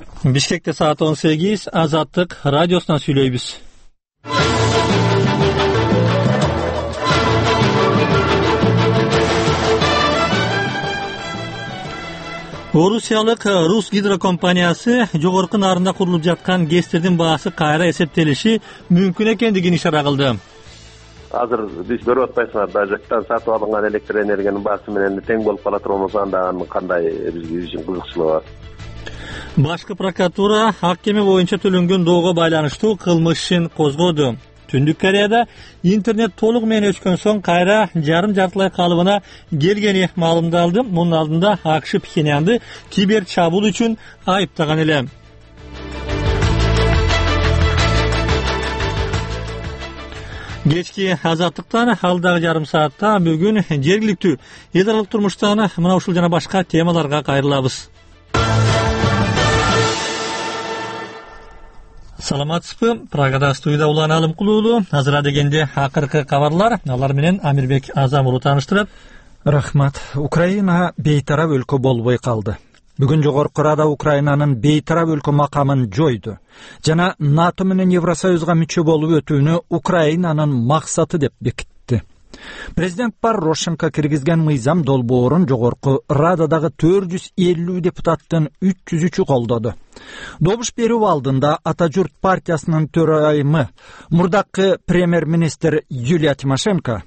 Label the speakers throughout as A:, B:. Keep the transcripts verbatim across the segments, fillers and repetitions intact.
A: Бишкекте saat on sekiz, Azatlık Radyosu'ndan söyleybiz. Rusiyalik Rus Gidro kompaniyasi jogorku narında kurulup жаткан гэстердин baası kayra eseptelişi mümkün ekendigini işara kıldı.
B: Hazır biz görüp atpaysыңар, Bajaktan satып алынган электр энергиянын baası менен тең болуп кала турганын анда кандай бизге үчүн кызыкчылыгы бар.
A: Башкы прокуратура hakeme боюнча төлөнгөн доого байланыштуу кылмыш ишин козгоду. Түндүк Кореяда интернет толук менен өчкөн соң кайра жарым жартылай калыбына келгени маалымдалды. Мунун алдында АКШ Пхеньянды кибер чабуул үчүн айыптаган эле. Кечки Азаттыктан алдагы жарым саатта бүгүн жергиликтүү эл аралык турмуштан мына ушул жана башка темаларга кайрылабыз. Саламатсызбы? Прагада студияда Улан Алымкулуулу. Азыр дегенде акыркы кабарлар. Алар менен Амирбек Азам уулу тааныштырат.
C: Рахмат. Украина бейтарап өлкө болбой калды. Бүгүн жогорку Рада Украинанын бейтарап өлкө макамын жойду. Жана НАТО менен Евросоюзга мүчө болуп өтүүнү Украинанын максаты деп бекитти. Президент Порошенко киргизген мыйзам долбоорун жогорку Рададагы төрт жүз элүү депутаттын үч жүз üçü колдоду. Добуш берүү алдында Атажурт партиясынын төрайымы, мурдакы премьер-министр Юлия Тимошенко: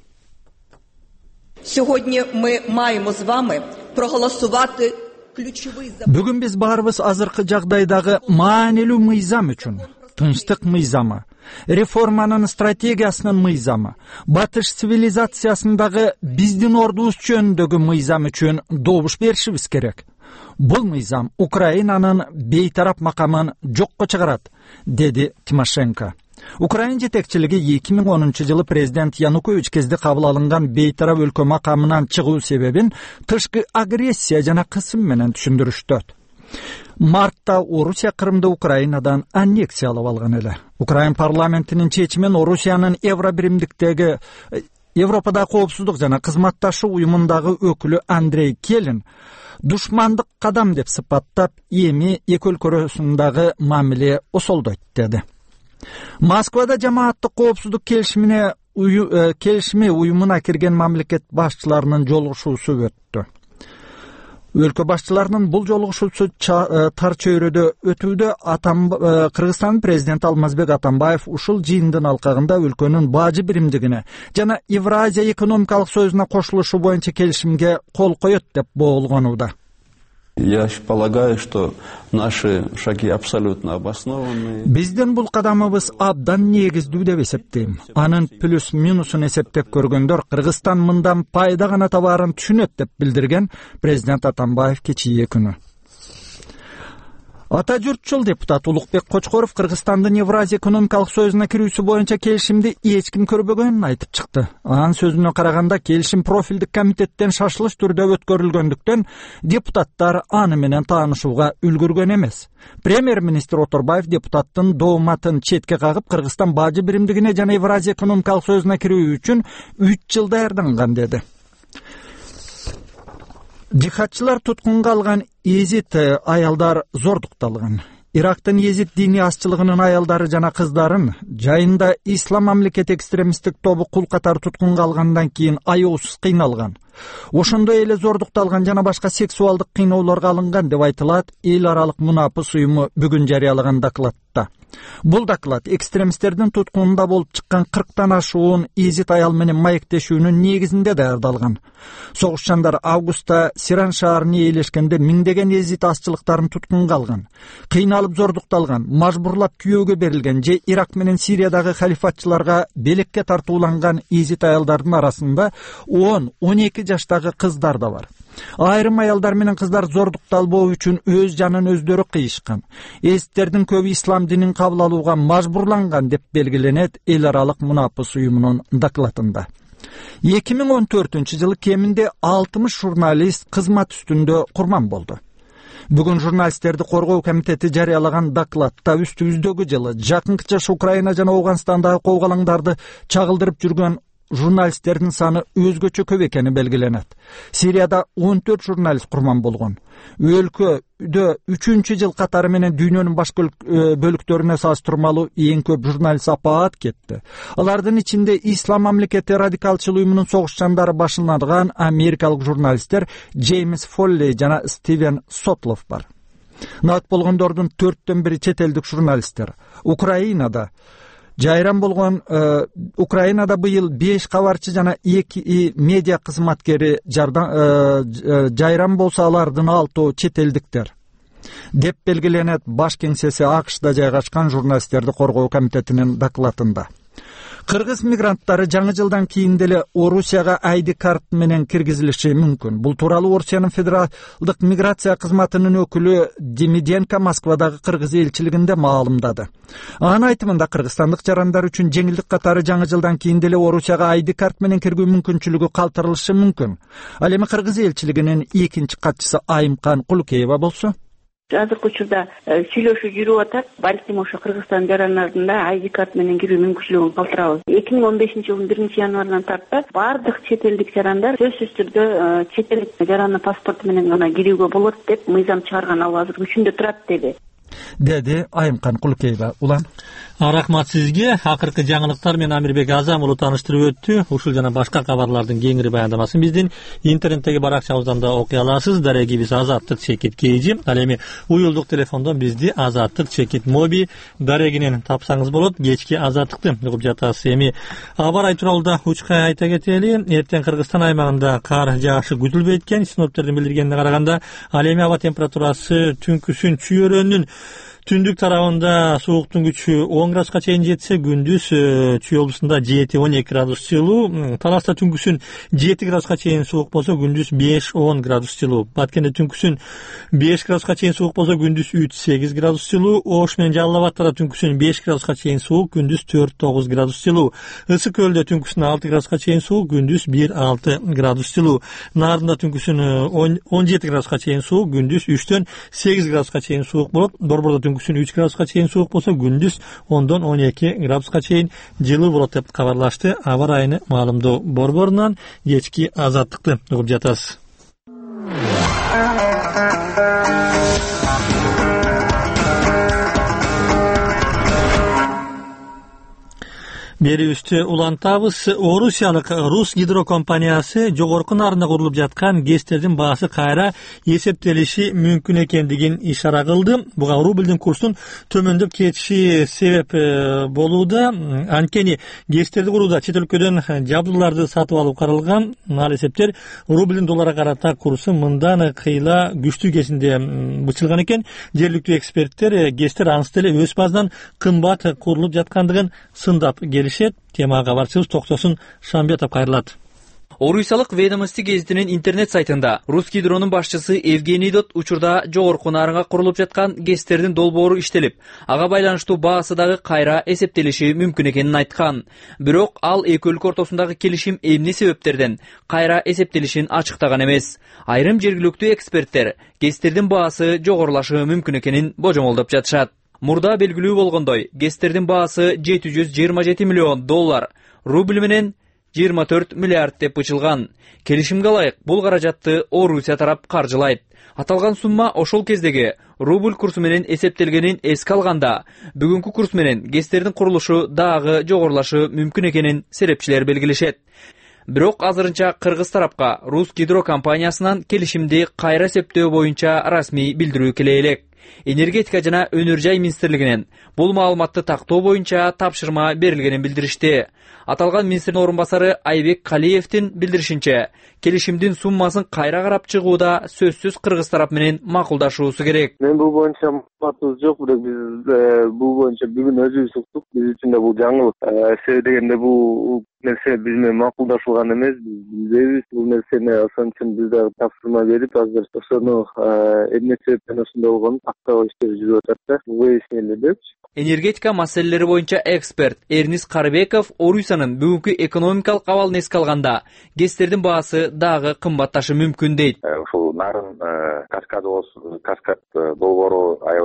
D: Сьогодні ми маємо з вами проголосувати ключовий закон.
C: Бүгүн биз баарыбыз азыркы жагдайдагы маанилүү мыйзам үчүн, тынчтык мыйзамы, реформанын стратегиясынын мыйзамы, батыш цивилизациясындагы биздин ордубуз жөнүндөгү мыйзам үчүн добуш беришибиз керек. Бул мыйзам Украинанын бейтарап макамын жокко чыгарат, деди Тимошенко. Украина жетекчилиги эки миң онунчу жылы президент Янукович кезде кабыл алынган бейтарап өлкө макамынан чыгуу себебин тышкы агрессия жана кысым менен түшүндүрүштү. Мартта Орусия Крымды Украинадан аннексиялап алган эле. Украин парламентинин чечимин Орусиянын Евробиримдиктеги Европада коопсуздук жана кызматташуу уюмундагы өкүлү Андрей Келин душмандык кадам деп сыпаттап, эми эки өлкө арасындагы мамиле осолдойт деди. Москвада жамааттык коопсуздук келишимине келишими уюмуна кирген мамлекет башчыларынын жолугушуусу өттү. Өлкө башчыларынын бул жолугушуусу тар чөйрөдө өтүүдө Кыргызстан президенти Алмазбек Атамбаев ушул жыйындын алкагында өлкөнүн бажы биримдигине жана Евразия экономикалык союзуна кошулушу боюнча келишимге кол коет деп болгонууда.
E: Я полагаю, что наши шаги абсолютно обоснованы.
C: Биздин бул кадамыбыз абдан негиздүү деп эсептейм. Анын плюс-минусун эсептеп көргөндөр Кыргызстан мындан пайда гана табаарын түшүнөт деп билдирген президент Атамбаев кечээ күнү. Атажуртчул депутат Улукбек Кочкоров Кыргызстандын Евразия экономикалык союзуна кирүүсү боюнча келишимди эч ким көрбөгөнүн айтып чыкты. Анын сөзүнө караганда келишим профилдик комитеттен шашылыш түрдө өткөрүлгөндүктөн депутаттар аны менен таанышууга үлгүргөн эмес. Премьер-министр Оторбаев депутаттын дооматын четке кагып, Кыргызстан бажы биримдигине жана Евразия экономикалык союзуна кирүү үчүн үч жыл даярданган деди. Жихадчылар туткунга алган езит аялдар зордукталган. Ирактын езит дини азчылыгынын аялдары жана кыздарын жайында ислам мамлекет экстремисттик тобу кул катары туткунга алгандан кийин аяусуз кыйналган. Ошондой эле зордукталган жана башка сексуалдык кыйноолорго алынган деп айтылат эл аралык мунапыс уюму бүгүн жарыялаган докладта. Бул доклад экстремисттердин туткунунда болуп чыккан кырктан ашуун езит аял менен маектешүүнүн негизинде даярдалган. Согушчандар августта Сиран шаарына ээлешкенде миңдеген езит азчылыктарын туткунга алган, кыйналып зордукталган, мажбурлап күйөөгө берилген же Ирак менен Сириядагы халифатчыларга белекке тартууланган езит аялдардын арасында он он эки жаштагы кыздар да бар. Айрым аялдар менен кыздар зордукталбоо үчүн өз жанын өздөрү кыйышкан. Эзиттердин көбү ислам динин кабыл алууга мажбурланган деп белгиленет эл аралык мунапыс уюмунун докладында. эки миң он төртүнчү жылы кеминде алтымыш журналист кызмат үстүндө курман болду. Бүгүн журналисттерди коргоо комитети жарыялаган докладта үстүбүздөгү жылы жакынкы жаш Украина жана Ауганстандагы коогалаңдарды чагылдырып жүргөн журналисттердин саны өзгөчө көп экени белгиленет. Сирияда он төрт журналист курман болгон. Өлкөдө үчүнчү жыл катары менен дүйнөнүн башка бөлүктөрүнө салыштырмалуу эң көп журналист апаат кетти. Алардын ичинде Ислам мамлекети радикалчыл уюмунун согушчандары башынаган америкалык журналисттер Джеймс Фолли жана Стивен Сотлов бар. Наат болгондордун төрттөн бири чет элдик журналисттер. Украинада жайран болгон э, Украинада быйыл беш кабарчы жана эки медиа кызматкери жардан, э, жайран болсо алардын алтоо чет элдиктер деп белгиленет баш кеңсеси АКШда жайгашкан журналисттерди коргоо комитетинин докладында. Кыргыз мигранттары жаңы жылдан кийин деле Орусияга ай ди карт менен киргизилиши мүмкүн. Бул тууралуу Орусиянын федералдык миграция кызматынын өкүлү Демиденко Москвадагы кыргыз элчилигинде маалымдады. Анын айтымында кыргызстандык жарандар үчүн жеңилдик катары жаңы жылдан кийин деле Орусияга ай ди карт менен кирүү мүмкүнчүлүгү калтырылышы мүмкүн. Ал эми кыргыз элчилигинин экинчи катчысы Айымкан Кулукеева болсо,
F: азыркы учурда сүйлөшүү жүрүп атат. Балким ошо Кыргызстан жарандарында ай ди карт менен кирүү мүмкүнчүлүгүн калтырабыз. эки миң он бешинчи жылдын биринчи январынан тарта бардык чет элдик жарандар сөзсүз түрдө чет элдик жарандын паспорту менен гана кирүүгө болот деп мыйзам чыгарган, ал азыр күчүндө турат деди.
C: Деди Айымкан Кулукеева. Улан.
A: Рахмат сизге. Акыркы жаңылыктар менен Амирбек Азам улу тааныштырып өттү. Ушул жана башка кабарлардын кеңири баяндамасын биздин интернеттеги баракчабыздан да окуй аласыз. Дарегибиз Азаттык чекит кейжи. Ал эми уюлдук телефондон бизди Азаттык чекит моби дарегинен тапсаңыз болот. Кечки Азаттыкты угуп жатасыз. Эми аба ырайы тууралуу да учкай айта кетели. Эртең Кыргызстан аймагында кар жаашы күтүлбөйт экен. Синоптиктердин билдиргенине караганда, ал эми аба температурасы түнкүсүн чүйөрөнүн түндүк тарабында сууктун күчү он градуска чейин жетсе, күндүз Чүй облусунда жети он эки градус жылуу, Таласта түнкүсүн жети градуска чейин суук болсо, күндүз беш он градус жылуу. Баткенде түнкүсүн беш градуска чейин суук болсо, күндүз үч сегиз градус жылуу. Ош менен Жалал Абадта түнкүсүн беш градуска чейин суук, күндүз төрт тогуз градус жылуу. Ысык көлдө түнкүсүн алты градуска чейин суук, күндүз бир алты градус жылуу. Наарында түнкүсүн он жети градуска чейин суук, күндүз үчтөн сегиз градуска чейин суук болот. Борбордо түнкүсүн үч градуска чейин суук болсо, күндүз ондон он эки градуска чейин жылуу болот деп кабарлашты аба ырайыны маалымдоо борборунан. Кечки Азаттыкты угуп жатасыз. Берүүбүздү улантабыз. Орусиялык Рус гидро компаниясы жогорку нарында курулуп жаткан гэстердин баасы кайра эсептелиши мүмкүн экендигин ишара кылды. Буга рубльдин курсунун төмөндөп кетиши себеп болууда. Анткени гэстерди курууда чет өлкөдөн жабдууларды сатып алуу каралган. Ал эсептер рубльдин долларга карата курсу мындан кыйла күчтүү кезинде бычылган экен. Жергиликтүү эксперттер гэстер ансы деле өз базынан кымбат курулуп жаткандыгын сындап келишет. Темага кабарчыбыз Токтосун Шамбетов кайрылат.
G: Орусиялык Ведомости гезитинин интернет сайтында Рус гидронун башчысы Евгений Дот учурда жогорку нарынга курулуп жаткан гэстердин долбоору иштелип, ага байланыштуу баасы дагы кайра эсептелиши мүмкүн экенин айткан. Бирок ал эки өлкө ортосундагы келишим эмне себептерден кайра эсептелишин ачыктаган эмес. Айрым жергиликтүү эксперттер гэстердин баасы жогорулашы мүмкүн экенин божомолдоп жатышат. Мурда белгилүү болгондой, гэстердин баасы жети жүз жыйырма жети миллион доллар, рубль менен жыйырма төрт миллиард деп бычылган. Келишимге ылайык бул каражатты Орусия тарап каржылайт. Аталган сумма ошол кездеги рубль курсу менен эсептелгенин эске алганда, бүгүнкү курс менен гэстердин курулушу дагы жогорулашы мүмкүн экенин серепчилер белгилешет. Бирок азырынча Кыргыз тарапка Рус гидро компаниясынан келишимди кайра эсептөө боюнча расмий билдирүү келе элек. Энергетика жана өнөр жай министрлигинен бул маалыматты тактоо боюнча тапшырма берилгенин билдиришти. Аталган министрдин орун басары Айбек Калиевдин билдиришинче, келишимдин суммасын кайра карап чыгууда сөзсүз Кыргыз тарап менен макулдашуусу керек.
B: Мен бул боюнча маалыматыбыз жок, бирок биз бул боюнча бүгүн өзүбүз уктук. Биз үчүн да бул жаңылык. Себеби дегенде бул нерсе биз менен макулдашылган эмес, биз билбейбиз бул нерсени. Ошон үчүн биз дагы тапшырма берип, азыр ошону эмне себептен ошондой болгонун тактоо иштери жүрүп атат да. Выяснили депчи.
G: Энергетика маселелери боюнча эксперт Эрнис Карбеков Орусиянын бүгүнкү экономикалык абалын эске алганда, гэстердин баасы дагы кымбатташы мүмкүн дейт.
H: Ушул нарын каскад каскад долбоору аябай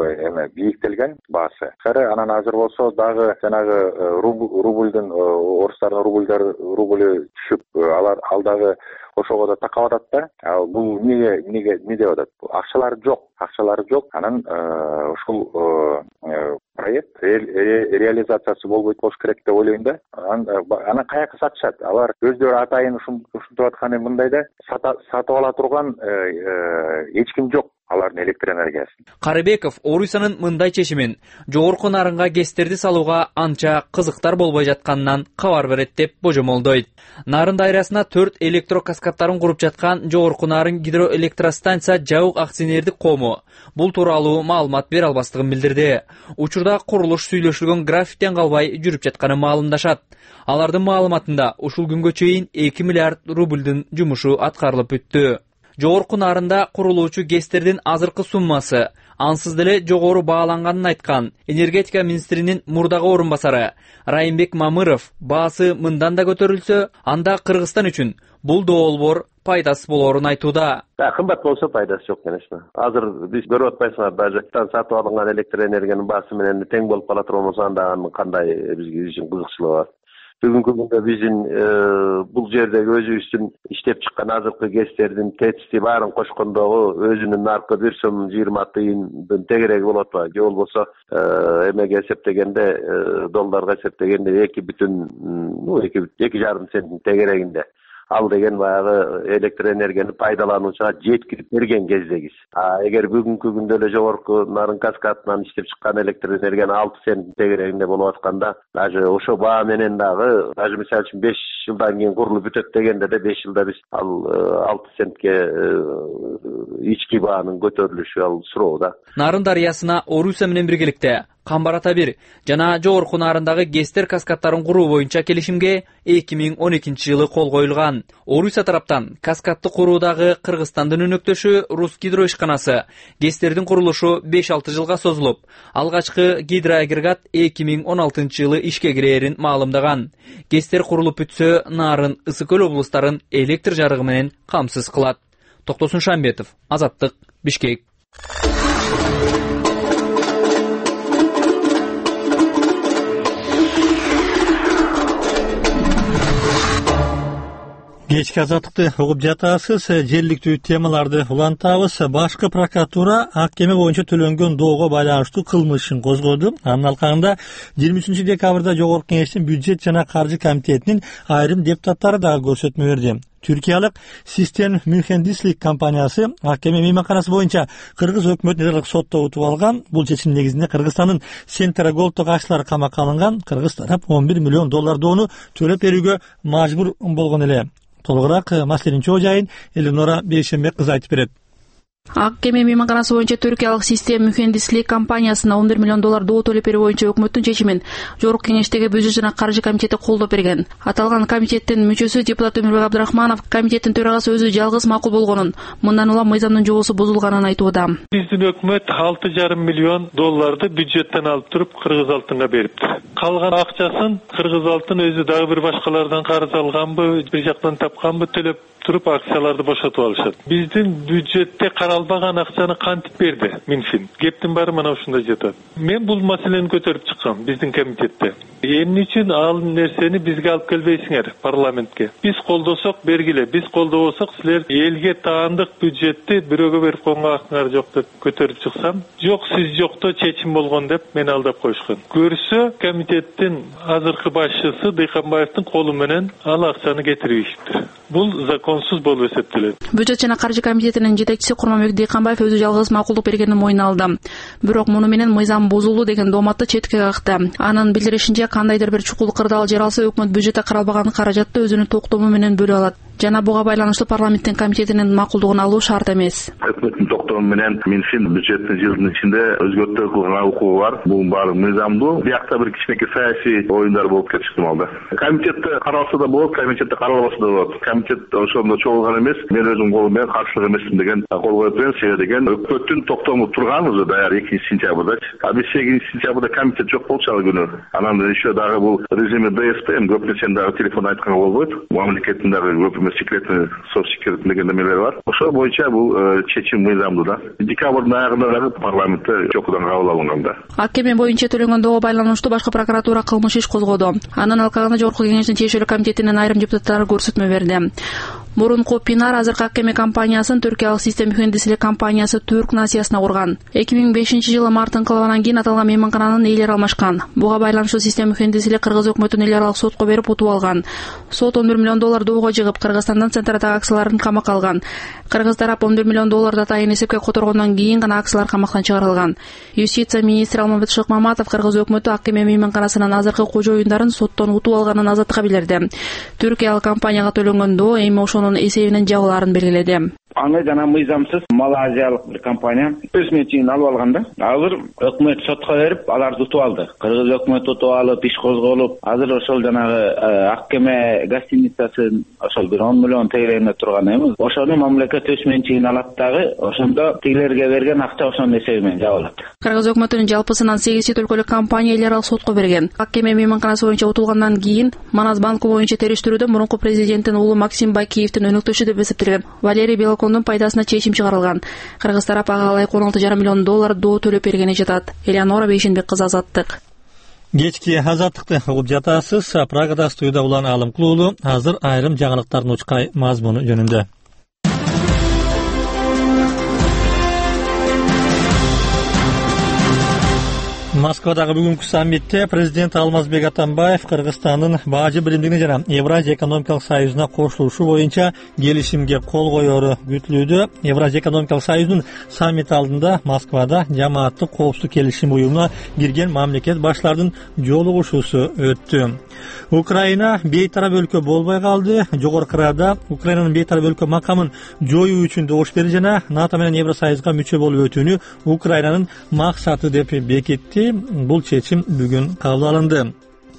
H: эме бийиктелген баасы. Анан азыр болсо дагы жанагы рубльдин орустардын рубльдары рубль түшүп алар ал дагы ошого да такап атат да. Ал бул эмнеге эмнеге эмне деп атат? Акчалары жок, акчалары жок. Анан ушул проект реализациясы болбойт болуш керек деп ойлойм да. Анан каяка сатышат? Алар өздөрү атайын ушинтип атканы мындай да, сатып ала турган эч ким жок. Алардын электр энергиясын.
G: Карыбеков Орусиянын мындай чечимин жогорку нарынга гэстерди салууга анча кызыктар болбой жатканынан кабар берет деп божомолдойт. Нарын дайрасына төрт электрокаскадтарын куруп жаткан Жогорку Нарын гидроэлектростанция жабык акционердик кому бул тууралуу маалымат бере албастыгын билдирди. Учурда курулуш сүйлөшүлгөн графиктен калбай жүрүп жатканы маалымдашат. Алардын маалыматында ушул күнгө чейин эки миллиард рубльдин жумушу аткарылып бүттү. Жогорку Нарында курулуучу гэстердин азыркы суммасы ансыз деле жогору бааланганын айткан энергетика министринин мурдагы орун басары Райымбек Мамыров баасы мындан да көтөрүлсө, анда Кыргызстан үчүн бул долбоор пайдасыз болоорун айтууда.
I: Кымбат болсо пайдасы жок, конечно. Азыр биз көрүп атпайсыңар, даже сатып алынган электр энергиянын баасы менен тең болуп кала турганыбыз, анда кандай бизге үчүн кызыкчылыгы бар. Бүгүнкү күндө биздин бул жердеги өзүбүздүн иштеп чыккан азыркы гэстердин тетисти баарын кошкондогу өзүнүн наркы бир сом жыйырма тыйындын тегереги болот атпайбы? Же болбосо эмеге эсептегенде, долларга эсептегенде эки бүтүн эки жарым центтин тегерегинде. Ал деген баягы электр энергияны пайдалануучуга жеткирип берген кездегиз. А эгер бүгүнкү күндө эле Жогорку Нарын каскадынан иштеп чыккан электр энергияны алты цент тегерегинде болуп атканда, даже ошо баа менен дагы, даже мисалы үчүн беш жылдан кийин курулуп бүтөт дегенде де беш жылда биз ал алты центке ички баанын көтөрүлүшү ал суроо да.
G: Нарын дарыясына Орусия менен биргеликте Камбарата бир жана Жогорку Нарындагы гэстер каскадтарын куруу боюнча келишимге эки миң он экинчи жылы кол коюлган. Орусия тараптан каскадты куруудагы Кыргызстандын өнөктөшү Русгидро ишканасы гэстердин курулушу беш алты жылга созулуп, алгачкы гидроагрегат эки миң он алтынчы жылы ишке кирээрин маалымдаган. Гэстер курулуп бүтсө, Нарын, Ысык Көл облустарын электр жарыгы менен камсыз кылат. Токтосун Шамбетов, Азаттык, Бишкек.
A: Кечки азаттыкты угуп жатасыз. Жергиликтүү темаларды улантабыз. Башкы прокуратура ак эме боюнча төлөнгөн доого байланыштуу кылмыш ишин козгоду. Анын алкагында жыйырма үчүнчү декабрда Жогорку Кеңештин бюджет жана каржы комитетинин айрым депутаттары дагы көрсөтмө берди. Түркиялык Систем Mühendislik компаниясы ак эме мейманканасы боюнча Кыргыз өкмөтүн сотто утуп алган. Бул чечим негизинде Кыргызстандын Сентра Голдтог ашчылары камакка алынган. Кыргыз тарап он бир миллион доллар доону төлөп берүүгө мажбур болгон эле. Толугураак маселенин чоо жайын Элинора Бейшенбек кызы айтып берет.
J: ак эме мейманканасы боюнча Түркиялык Систем Mühendislik компаниясына он бир миллион доллар доо төлөп берүү боюнча өкмөттүн чечимин Жогорку Кеңештеги бюджет жана каржы комитети колдоп берген. Аталган комитеттин мүчөсү депутат Өмүрбек Абдрахманов комитеттин төрагасы өзү жалгыз макул болгонун, мындан улам мыйзамдын жобосу бузулганын айтууда.
K: Биздин өкмөт алты жарым миллион долларды бюджеттен алып туруп Кыргыз алтынга берипти. Калган акчасын Кыргыз алтын өзү дагы бир башкалардан карыз алганбы, бир жактан тапканбы төлөп туруп акцияларды бошотуп алышат. Биздин бюджетте каралбаган акчаны кантип берди Минфин? Кептин баары мына ушунда жатат. Мен бул маселени көтөрүп чыккам биздин комитетте. Эмне үчүн ал нерсени бизге алып келбейсиңер парламентке? Биз колдосок бергиле, биз колдобосок силер элге таандык бюджетти бирөөгө берип койгонго акыңар жок деп көтөрүп чыксам, жок сиз жокто чечим болгон деп мени алдап коюшкан. Көрсө комитеттин азыркы башчысы Дыйканбаевдин колу менен ал акчаны кетиришиптир. Бул законсуз болуп эсептелет.
J: Бюджет жана каржы комитетинин жетекчиси Курманбек Дыйканбаев өзү жалгыз макулдук бергенин мойнуна алды. Бирок муну менен мыйзам бузулду деген дооматты четке какты. Анын билдиришинче, кандайдыр бир чукул кырдаал жер алса, өкмөт бюджетте каралбаган каражатты өзүнүн токтому менен бөлүп алат. Жана буга байланыштуу парламенттин комитетинин макулдугун алуу шарт эмес.
L: Өкмөттүн токтому менен Минфин бюджеттин жылдын ичинде өзгөртүү кылган укугу бар. Бул баары мыйзамдуу. Биякта бир кичинекей саясий оюндар болуп кетишти малда. Комитетте каралса да болот, комитетте каралбаса да болот. Комитет ошондо чогулган эмес, мен өзүм колум менен каршылык эмесмин деген кол коюп берген. Себеби деген өкмөттүн токтому турган уже даяр экинчи сентябрда. А биз сегизинчи сентябрда комитет жок болчу ал күнү. Анан еще дагы бул режиме ДСП, көп нерсени дагы телефон айтканга болбойт. Мамлекеттин дагы көп бир секретный соц секретный деген немелер бар. Ошол боюнча бул чечим мыйзамдуу да. Декабрдын аягында дагы парламентте чокудан кабыл алынган да.
J: Ак кеме боюнча төлөнгөн доого байланыштуу башкы прокуратура кылмыш иш козгоду. Анын алкагына Жогорку Кеңештин тиешелүү комитетинин айрым депутаттары көрсөтмө берди. Мурунку Пинар азыркы Ак кеме компаниясын түркиялык систем мухендислик компаниясы Түрк Насиясына курган. эки миң бешинчи жылы март инкылабынан кийин аталган мейманкананын ээлери алмашкан. Буга байланыштуу систем мухендислик кыргыз өкмөтүнүн эл аралык сотко берип утуп алган. Сот он бир миллион доллар доого жыгып, Кыргызстандан Центрдагы акцияларын камакка алган. Кыргыз тарап он бир миллион долларды атайын эсепке которгондон кийин гана акциялар камактан чыгарылган. Юстиция министри Алмамбет Шыкмаматов Кыргыз өкмөтү Ак кеме мейманканасынын азыркы кожоюндарын соттон утуп алганын азаттыкка билдирди. Түркиялык компанияга төлөнгөн доо эми ошонун эсебинен жабылаарын белгиледи.
M: Аны жана мыйзамсыз малайзиялык бир компания өз менчигин алып алган да. Азыр өкмөт сотко берип, аларды утуп алды. Кыргыз өкмөтү утуп алып, иш козголуп, азыр ошол жанагы Ак кеме гостиницасын ошол бир он миллион тегерегине турган эми. Ошону мамлекет өз менчигин алат дагы, ошондо тигилерге берген акча ошонун эсебинен жабылат.
J: Кыргыз өкмөтүнүн жалпысынан сегиз чет өлкөлүк компания эл аралык сотко берген. Ак кеме мейманканасы боюнча утулгандан кийин Манас банкы боюнча териштирүүдө мурунку президенттин уулу Максим Бакиевдин өнөктөшү деп эсептелген Валерий Белокондун пайдасына чечим чыгарылган. Кыргыз тарап ага ылайык он алты жарым миллион доллар доо төлөп бергени жатат. Элеонора Бейшенбек кызы, Азаттык.
A: Кечки Азаттыкты угуп жатасыз. Прагада студияда улан Алым Кулуулу азыр айрым жаңылыктардын учкай мазмуну жөнүндө. Москвадагы бүгүнкү саммитте президент Алмазбек Атамбаев Кыргызстандын бажы биримдигине жана Евразия экономикалык союзуна кошулушу боюнча келишимге кол коеру күтүлүүдө. Евразия экономикалык союзунун саммит алдында Москвада жамааттык коопсуздук келишим уюмуна кирген мамлекет баштарынын жолугушуусу өттү. Украина бейтарап өлкө болбой калды. Жогорку Рада Украинанын бейтарап өлкө макамын жоюу үчүн добуш берди жана НАТО менен Евросоюзга мүчө болуп өтүүнү Украинанын максаты деп бекитти. Бул чечим бүгүн кабыл алынды.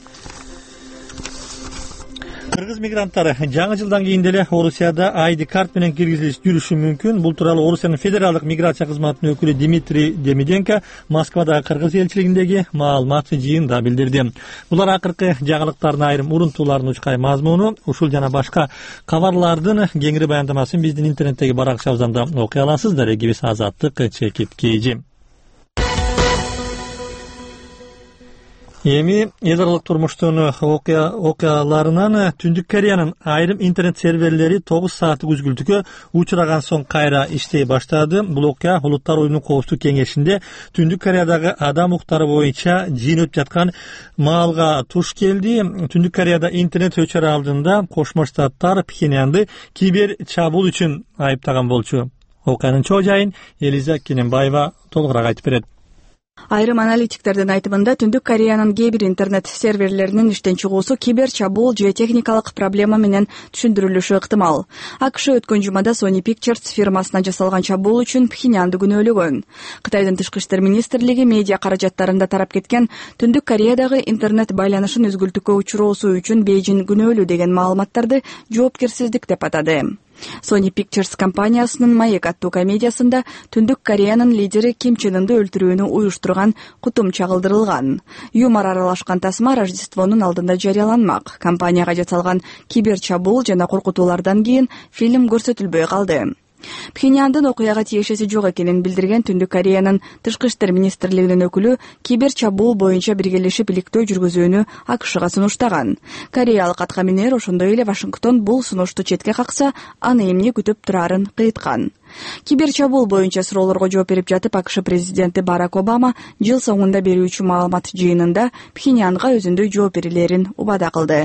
A: Кыргыз мигранттары жаңы жылдан кийин деле Орусияда ай ди карт менен киргизилип жүрүшү мүмкүн. Бул тууралуу Орусиянын федералдык миграция кызматынын өкүлү Дмитрий Демиденко Москвадагы кыргыз элчилигиндеги маалымат жыйында билдирди. Булар акыркы жаңылыктардын айрым урунтууларын учкай мазмуну, ушул жана башка кабарлардын кеңири баяндамасын биздин интернеттеги баракчабыздан да окуй аласыздар. Эгибиз Азаттык чекит кейжи. Эми эл аралык турмуштун окуяларынан Түндүк Кореянын айрым интернет серверлери тогуз сааттык үзгүлтүккө учураган соң кайра иштей баштады. Бул окуя Улуттар уюмунун коопсуздук кеңешинде Түндүк Кореядагы адам укуктары боюнча жыйын өтүп жаткан маалга туш келди. Түндүк Кореяда интернет өчөрү алдында Кошмо Штаттар Пхеньянды кибер чабуул үчүн айыптаган болчу. Окуянын чоо жайын Элиза Кененбаева толугураак айтып берет.
N: Айрым аналитиктердин айтымында Түндүк Кореянын кээ бир интернет серверлеринин иштен чыгуусу кибер чабуул же техникалык проблема менен түшүндүрүлүшү ыктымал. АКШ өткөн жумада Sony Pictures фирмасына жасалган чабуул үчүн Пхеньянды күнөөлөгөн. Кытайдын тышкы иштер министрлиги медиа каражаттарында тарап кеткен Түндүк Кореядагы интернет байланышын үзгүлтүккө учуроосу үчүн Бейжин күнөөлүү деген маалыматтарды жоопкерсиздик деп атады. Sony Pictures компаниясынын Маек аттуу комедиясында Түндүк Кореянын лидери Ким Чен Ынды өлтүрүүнү уюштурган кутум чагылдырылган. Юмор аралашкан тасма Рождествонун алдында жарыяланмак. Компанияга жасалган кибер чабуул жана коркутуулардан кийин фильм көрсөтүлбөй калды. Пхеньяндын окуяга тиешеси жок экенин билдирген Түндүк Кореянын тышкы иштер министрлигинин өкүлү кибер чабуул боюнча биргелешип иликтөө жүргүзүүнү АКШга сунуштаган. Кореялык аткаминер ошондой эле Вашингтон бул сунушту четке какса, аны эмне күтүп турарын кыйткан. Кибер чабуул боюнча суроолорго жооп берип жатып, АКШ президенти Барак Обама жыл соңунда берүүчү маалымат жыйынында Пхеньянга өзүндөй жооп берилерин убада кылды.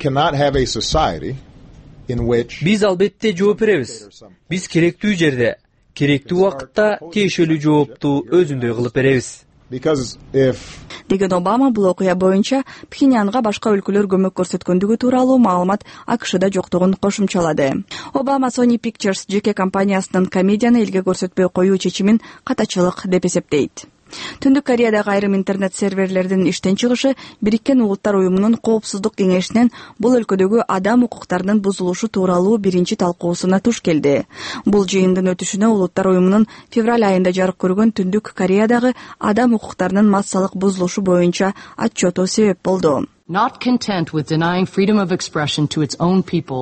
G: Биз албетте жооп беребиз. Биз керектүү жерде, керектүү убакытта тиешелүү жоопту өзүндөй кылып беребиз.
N: Деген Обама бул окуя боюнча Пхеньянга башка өлкөлөр көмөк көрсөткөндүгү тууралуу маалымат АКШда жоктугун кошумчалады. Обама Sony Pictures жеке компаниясынын комедияны элге көрсөтпөй коюу чечимин катачылык деп эсептейт. Түндүк Кореядагы айрым интернет серверлердин иштен чыгышы Бириккен Улуттар уюмунун коопсуздук кеңешинен бул өлкөдөгү адам укуктарынын бузулушу тууралуу биринчи талкуусуна туш келди. Бул жыйындын өтүшүнө Улуттар уюмунун февраль айында жарык көргөн Түндүк Кореядагы адам укуктарынын массалык бузулушу боюнча отчету себеп болду.
O: Not content with denying freedom of expression to its own people,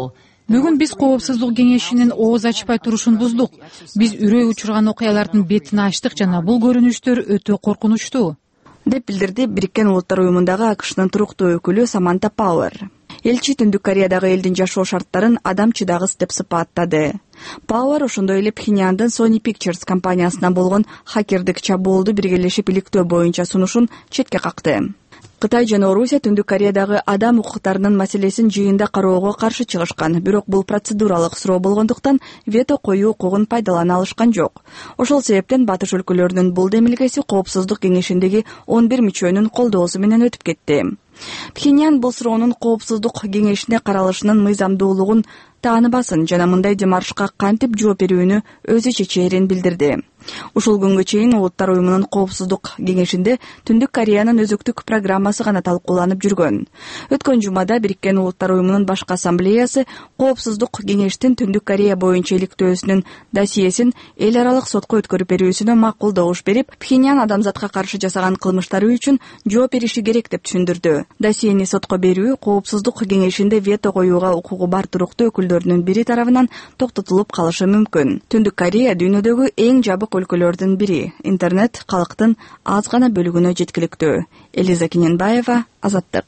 O: Бүгүн биз Коопсуздук кеңешинин ооз ачпай турушун буздук. Биз үрөй учурган окуялардын бетин ачтык жана бул көрүнүштөр өтө коркунучтуу,
N: деп билдирди Бириккен Улуттар уюмундагы АКШнын туруктуу өкүлү Саманта Пауэр. Элчи Түндүк Кореядагы элдин жашоо шарттарын адам чыдагыс деп сыпаттады. Пауэр ошондой эле Пхеньяндын Sony Pictures компаниясынан болгон хакердик чабуулду биргелешип иликтөө боюнча сунушун четке какты. Кытай жана Орусия Түндүк Кореядагы адам укуктарынын маселесин жыйында кароого каршы чыгышкан, бирок бул процедуралык суроо болгондуктан вето коюу укугун пайдалана алышкан жок. Ошол себептен батыш өлкөлөрүнүн бул демилгеси Коопсуздук кеңешиндеги он бир мүчөнүн колдоосу менен өтүп кетти. Пхеньян бул суроонун Коопсуздук кеңешине каралышынын мыйзамдуулугун тааныбасын жана мындай демаршка кантип жооп берүүнү өзү чечээрин билдирди. Ушул күнгө чейин Улуттар уюмунун Коопсуздук кеңешинде Түндүк Кореянын өзөктүк программасы гана талкууланып жүргөн. Өткөн жумада Бириккен Улуттар уюмунун башкы ассамблеясы Коопсуздук кеңештин Түндүк Корея боюнча иликтөөсүнүн досьесин эл аралык сотко өткөрүп берүүсүнө макулдош берип, Пхеньян адамзатка каршы жасаган кылмыштары үчүн жооп бериши керек деп түшүндүрдү. Досьени сотко берүү Коопсуздук кеңешинде вето коюуга укугу бар туруктуу өкүлдөрүнүн бири тарабынан токтотулуп калышы мүмкүн. Түндүк Корея дүйнөдөгү эң жабык өлкөлөрдүн бири. Интернет калктын аз гана бөлүгүнө жеткиликтүү. Элиза Кененбаева, Азаттык.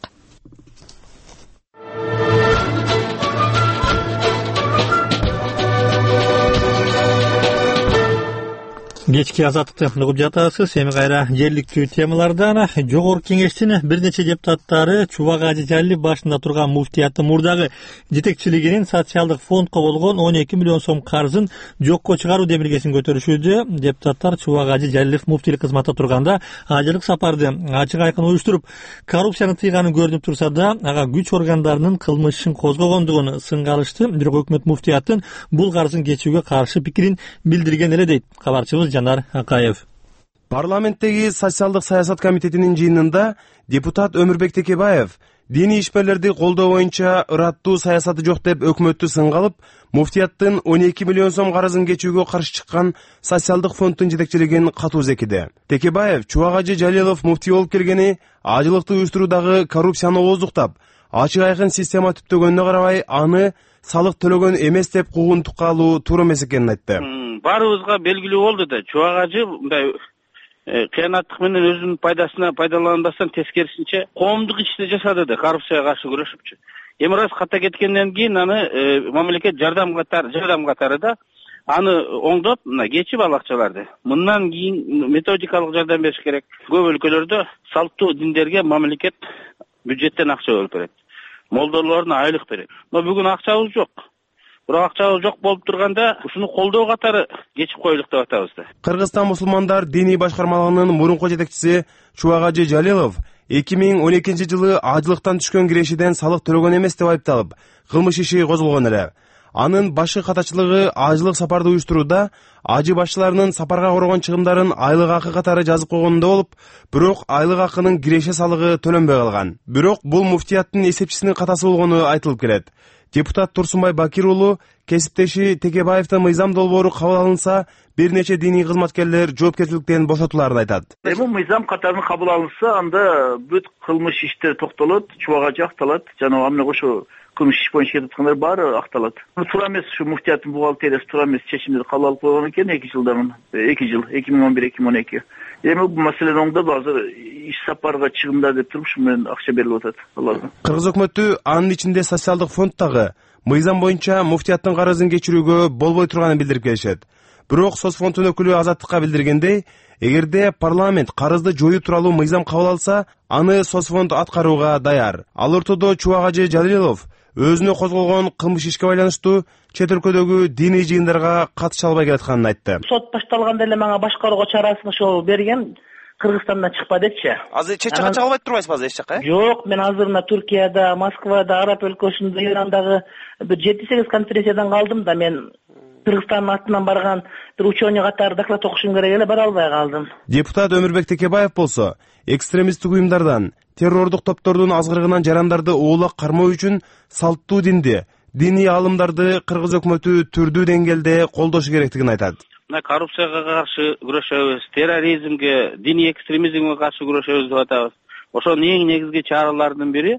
A: Кечки Азаттыкты угуп жатасыз. Эми кайра жергиликтүү темалардан жогорку кеңештин бир нече депутаттары Чубак Ажы Жалилов башында турган муфтияттын мурдагы жетекчилигинин социалдык фондко болгон он эки миллион сом карызын жокко чыгаруу демилгесин көтөрүшүүдө. Депутаттар Чубак Ажы Жалилов муфтийлик кызматта турганда ажылык сапарды ачык айкын уюштуруп, коррупцияны тыйганы көрүнүп турса да, ага күч органдарынын кылмыш ишин козгогондугун сынга алышты. Бирок өкмөт муфтияттын бул карызын кечүүгө каршы пикирин билдирген эле дейт кабарчыбыз Жанар Акаев.
P: Парламенттеги социалдык саясат комитетинин жыйынында депутат Өмүрбек Текебаев диний ишмерлерди колдоо боюнча ыраттуу саясаты жок деп өкмөттү сынга алып, муфтияттын он эки миллион сом карызын кечүүгө каршы чыккан социалдык фонддун жетекчилигин катуу зекиди. Текебаев Чубак Ажы Жалилов муфтий болуп келгени ажылыкты уюштуруудагы коррупцияны ооздуктап, ачык айкын система түптөгөнүнө карабай, аны салык төлөгөн эмес деп куугунтукка алуу туура эмес экенин айтты.
Q: Баарыбызга белгилүү болду да, Чубак Ажы мындай кыянаттык менен өзүнүн пайдасына пайдаланбастан тескерисинче коомдук ишти жасады да, коррупцияга каршы күрөшүпчү. Эми раз ката кеткенден кийин аны мамлекет жардам катары жардам катары да аны оңдоп, мына кечип ал акчаларды. Мындан кийин методикалык жардам бериш керек. Көп өлкөлөрдө салттуу диндерге мамлекет бюджеттен акча бөлүп берет. Молдолордуна айлык берет. Но бүгүн акчабыз жок. Бирок акчабыз жок болуп турганда, ушуну колдоо катары кечип коелук деп атабыз да.
P: Кыргызстан мусулмандар диний башкармалыгынын мурунку жетекчиси Чубак Ажы Жалилов эки миң он экинчи жылы ажылыктан түшкөн кирешиден салык төлөгөн эмес деп айыпталып, кылмыш иши козголгон эле. Анын башкы катачылыгы ажылык сапарды уюштурууда ажы башчыларынын сапарга коргон чыгымдарын айлык акы катары жазып койгонунда болуп, бирок айлык акынын киреше салыгы төлөнбөй калган. Бирок бул муфтияттын эсепчисинин катасы болгону айтылып келет. Депутат Турсунбай Бакир уулу кесиптеши Текебаевдин мыйзам долбоору кабыл алынса, бир нече диний кызматкерлер жоопкерчиликтен бошотуларын айтат.
R: Эми мыйзам катары кабыл алынса, анда бүт кылмыш иштер токтолот, Чубак Ажы акталат, жана аны ошо кылмыш иш боюнча кетаткандар баары акталат. Туура эмес, ушу муфтияттын бухгалтериясы туура эмес чечимди кабыл алып койгон экен эки жылдан, эки жыл, эки миң он бир эки миң он эки. Эми бул маселени оңдоп, азыр иш сапарга чыгымдар деп туруп, ушу менен акча берилип атат аларга.
P: Кыргыз өкмөтү анын ичинде социалдык фонддагы мыйзам боюнча муфтияттын карызын кечирүүгө болбой турганын билдирип келишет. Бирок соцфонддун өкүлү Азаттыкка билдиргендей, эгерде парламент карызды жоюу тууралуу мыйзам кабыл алса, аны соцфонд аткарууга даяр. Ал ортодо Чубак Ажы Жалилов өзүнө козголгон кылмыш ишке байланыштуу чет өлкөдөгү диний жыйындарга катыша албай келатканын айтты.
S: Сот башталганда эле мага башкарууга чарасын ошол берген, Кыргызстандан чыкпа депчи.
T: Азыр чет жакка чыга албай турбайсызбы азыр эч жакка?
S: Жок, мен азыр мына Түркияда, Москвада, Араб өлкөсүндө, Ирандагы бир жети сегиз конференциядан калдым да, мен Кыргызстандын атынан барган бир ученый катары доклад окушум керек эле, бара албай калдым.
P: Депутат Өмүрбек Текебаев болсо, экстремисттик уюмдардан, террордук топтордун азгырыгынан жарандарды оолак кармоо үчүн салттуу динди, диний аалымдарды кыргыз өкмөтү түрдүү деңгээлде колдошу керектигин айтат.
Q: Мына коррупцияга каршы күрөшөбүз, терроризмге, диний экстремизмге каршы күрөшөбүз деп атабыз. Ошонун эң негизги чараларынын бири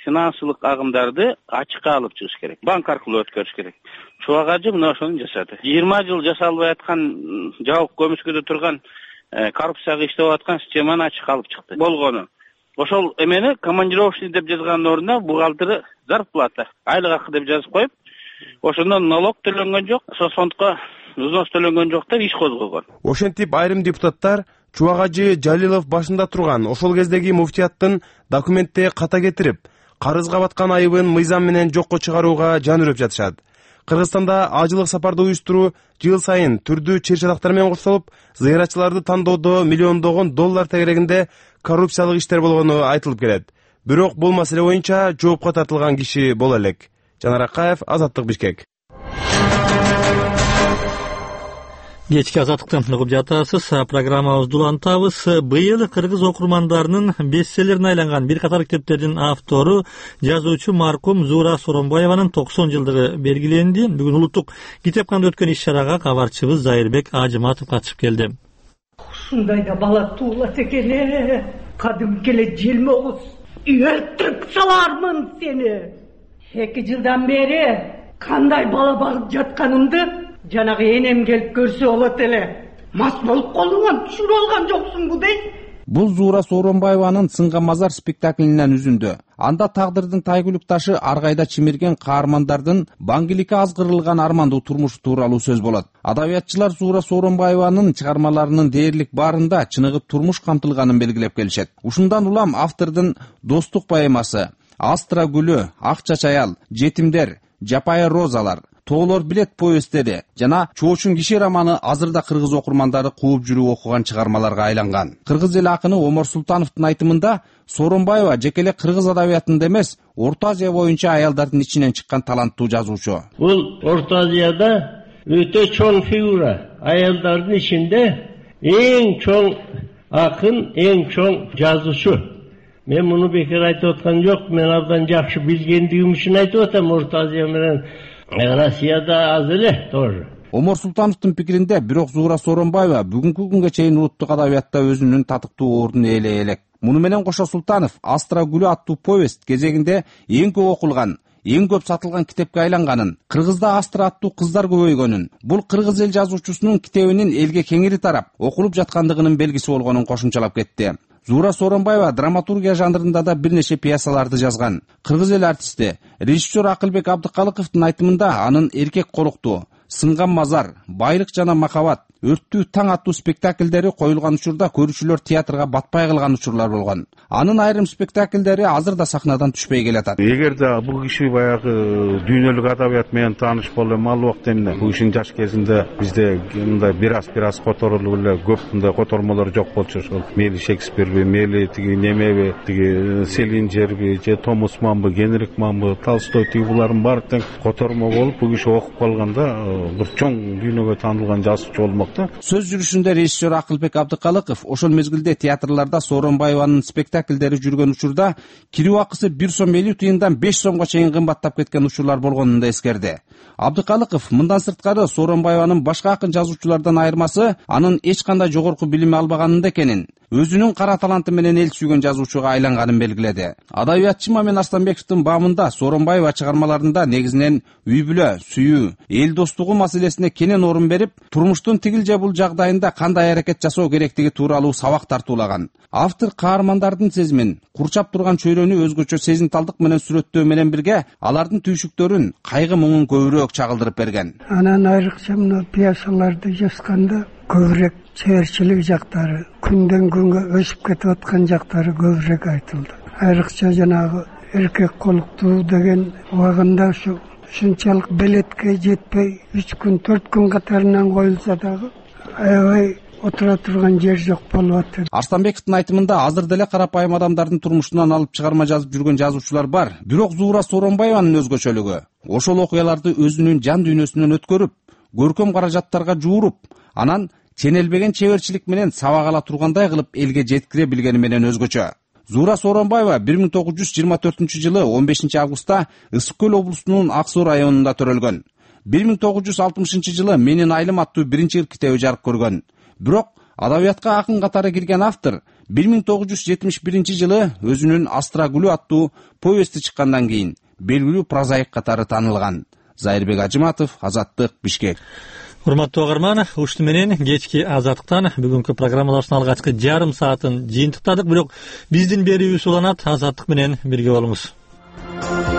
Q: финансылык агымдарды ачыкка алып чыгыш керек, банк аркылуу өткөрүш керек. Чубак ажы мына ошону жасады. жыйырма жыл жасалбай аткан, жабык көмүскөдө турган, коррупцияга иштеп аткан системаны ачыкка алып чыкты. Болгону ошол эмени командировочный деп жазганын ордуна бухгалтеры зарплата, айлык акы деп жазып коюп, ошондон налог төлөнгөн жок, соцфондко взнос төлөнгөн жок деп иш козгогон.
P: Ошентип айрым депутаттар Чубак ажы Жалилов башында турган ошол кездеги муфтияттын документти ката кетирип, карызга баткан айыбын мыйзам менен жокко чыгарууга жан үрөп жатышат. Кыргызстанда ажылык сапарды уюштуруу жыл сайын түрдүү чыр-чатактар менен коштолуп, зыяратчыларды тандоодо миллиондогон доллар тегерегинде коррупциялык иштер болгону айтылып келет. Бирок бул маселе боюнча жоопко тартылган киши боло элек. Жанар Акаев, Азаттык, Бишкек.
A: Кечки Азаттыктан угуп жатасыз. Программабызды улантабыз. Быйыл кыргыз окурмандарынын бестселлерине айланган бир катар китептердин автору жазуучу маркум Зуура Сооронбаеванын токсон жылдыгы белгиленди. Бүгүн улуттук китепканда өткөн иш-чарага кабарчыбыз Зайырбек Ажыматов катышып келди.
U: Ушундай да бала туулат экен э. Кадимки эле желмоңуз үйөлтүрүп салармын сени. Эки жылдан бери кандай бала багып жатканымды жанагы энем келип көрсө болот эле. Мас болуп колуңан түшүрүп алган жоксуңбу дейт.
V: Бул Зуура Сооронбаеванын Сынган мазар спектаклинен үзүндү. Анда тагдырдын тайгүлүк ташы ар кайда чимирген каармандардын баңгиликке азгырылган армандуу турмушу тууралуу сөз болот. Адабиятчылар Зуура Сооронбаеванын чыгармаларынын дээрлик баарында чыныгып турмуш камтылганын белгилеп келишет. Ушундан улам автордун Достук поэмасы, Астра гүлү, Ак чач аял, Жетимдер, Жапайы розалар, Тоолор билет повесттери жана Чоочун киши романы азырда кыргыз окурмандары кууп жүрүп окуган чыгармаларга айланган. Кыргыз эл акыны Омар Султановдун айтымында Сооронбаева жеке эле кыргыз адабиятында эмес, Орто Азия боюнча аялдардын ичинен чыккан таланттуу жазуучу.
W: Бул Орто Азияда өтө чоң фигура. Аялдардын ичинде эң чоң акын, эң чоң жазуучу. Мен муну бекер айтып аткан жок, мен абдан жакшы билгендигим үчүн айтып атам. Орто Азия менен Россияда аз эле тоже.
V: Омар Султановдун пикиринде, бирок Зуура Сооронбаева бүгүнкү күнгө чейин улуттук адабиятта өзүнүн татыктуу ордун ээлей элек. Муну менен кошо Султанов Астра гүлү аттуу повест кезегинде эң көп окулган, эң көп сатылган китепке айланганын, кыргызда Астра аттуу кыздар көбөйгөнүн, бул кыргыз эл жазуучусунун китебинин элге кеңири тарап окулуп жаткандыгынын белгиси болгонун кошумчалап кетти. Зуура Сооронбаева драматургия жанрында да бир нече пьесаларды жазган. Кыргыз эл артисти, режиссер Акылбек Абдыкалыковдун айтымында анын Эркек колуктуу, Сынган мазар, Байлык жана махабат, Өрттүү таң аттуу спектакльдери коюлган учурда көрүүчүлөр театрга батпай калган учурлар болгон. Анын айрым спектакльдери азыр да сахнадан түшпөй келатат.
X: Эгерде бул киши баягы дүйнөлүк адабият менен тааныш боло ал убакта эмне бул кишинин жаш кезинде бизде мындай бир аз бир аз которулуп эле көп мындай котормолор жок болчу. Ошол мели Шекспирби, мели тиги немеби, тиги Селинджерби, же Томас Манбы, Генрих Манбы, Толстой тиги булардын баары тең котормо болуп бул киши окуп калганда бир чоң дүйнөгө таанылган жазуучу болмок.
V: Сөз жүрүшүндө режиссер Акылбек Абдыкалыков ошол мезгилде театрларда Сооронбаеванын спектакльдери жүргөн учурда кирүү акысы бир сом элүү тыйындан беш сомго чейин кымбаттап кеткен учурлар болгонун да эскерди. Абдыкалыков мындан сырткары Сооронбаеванын башка акын жазуучулардан айырмасы анын эч кандай жогорку билим албаганында экенин, өзүнүн кара таланты менен эл сүйгөн жазуучуга айланганын белгиледи. Адабиятчы Мамен Арстанбековдун баамында Сооронбаева чыгармаларында негизинен үй бүлө, сүйүү, эл достугу маселесине кенен орун берип, турмуштун тигил же бул жагдайында кандай аракет жасоо керектиги тууралуу сабак тартуулаган. Автор каармандардын сезимин, курчап турган чөйрөнү өзгөчө сезимталдык менен сүрөттөө менен бирге алардын түйшүктөрүн, кайгы муңун көбүрөөк чагылдырып берген.
Y: Анан айрыкча мына пьесаларды жазганда көбүрөөк чээрчилик жактары, күндөн күнгө өсүп кетип аткан жактары көбүрөөк айтылды. Айрыкча жанагы Эркек колуктуу деген убагында ушу ушунчалык белетке жетпей үч күн төрт күн катарынан коюлса дагы аябай отура турган жер жок болуп атты.
V: Арстанбековдун айтымында азыр деле карапайым адамдардын турмушунан алып чыгарма жазып жүргөн жазуучулар бар. Бирок Зуура Сооронбаеванын өзгөчөлүгү ошол окуяларды өзүнүн жан дүйнөсүнөн өткөрүп, көркөм каражаттарга жууруп, анан ченелбеген чеберчилик менен сабак ала тургандай кылып элге жеткире билгени менен өзгөчө. Зуура Сооронбаева бир миң тогуз жүз жыйырма төртүнчү жылы он бешинчи августта Ысык көл облусунун Ак Суу районунда төрөлгөн. бир миң тогуз жүз алтымышынчы жылы Менин айылым аттуу биринчи китеби жарык көргөн. Бирок адабиятка акын катары кирген автор бир миң тогуз жүз жетимиш биринчи жылы өзүнүн Астрагүлү аттуу повести чыккандан кийин белгилүү прозаик катары таанылган. Зайырбек Ажыматов, Азаттык, Бишкек.
A: Урматтуу угарман, ушуну менен кечки Азаттыктан бүгүнкү программалашчынын алгачкы жарым саатын жыйынтыктадык, бирок биздин берүүбүз уланат. Азаттык менен бирге болуңуз.